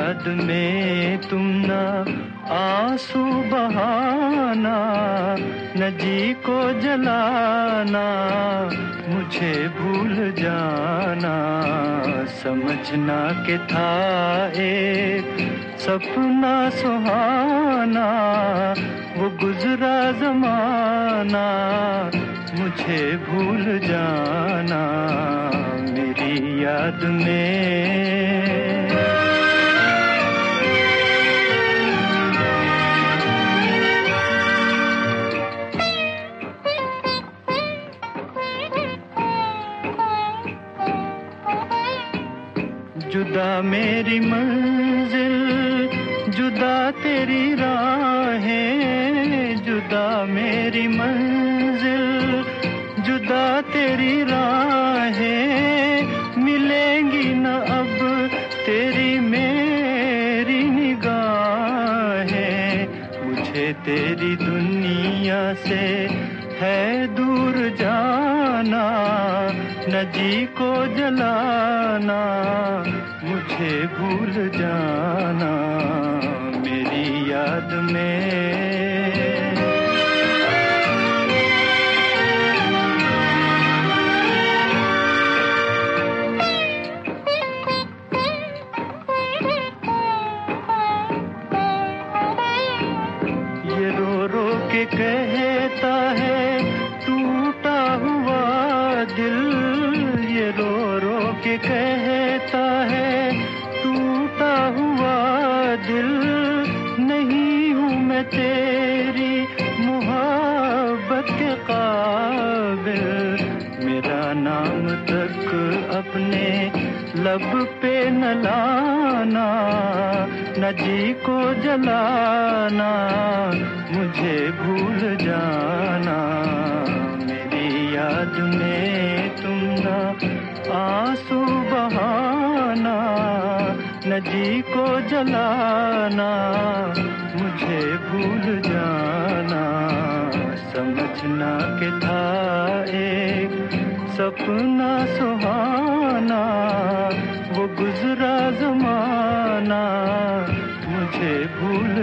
याद में तुम ना आंसू बहाना, न जी को जलाना, मुझे भूल जाना। समझना के था एक सपना सुहाना, वो गुजरा ज़माना, मुझे भूल जाना मेरी याद में। जुदा मेरी मंजिल, जुदा तेरी राहें, जुदा मेरी मंजिल, जुदा तेरी राहें, मिलेंगी न अब तेरी मेरी निगाहें। मुझे तेरी दुनिया से है दूर जाना, न जी को जलाना, मुझे भूल जाना मेरी याद में। ये रो रो के कहता है टूटा हुआ दिल, ये रो रो के कहता है टूटा हुआ दिल। नहीं हूँ मैं तेरी मोहब्बत के काबिल, मेरा नाम तक अपने लब पे न लाना, न जी को जलाना, मुझे भूल जाना मेरी याद में तुम ना आंसू बहाना, न जी को जलाना, मुझे भूल जाना। समझना के था एक सपना सुहाना, वो गुजरा ज़माना, मुझे भूल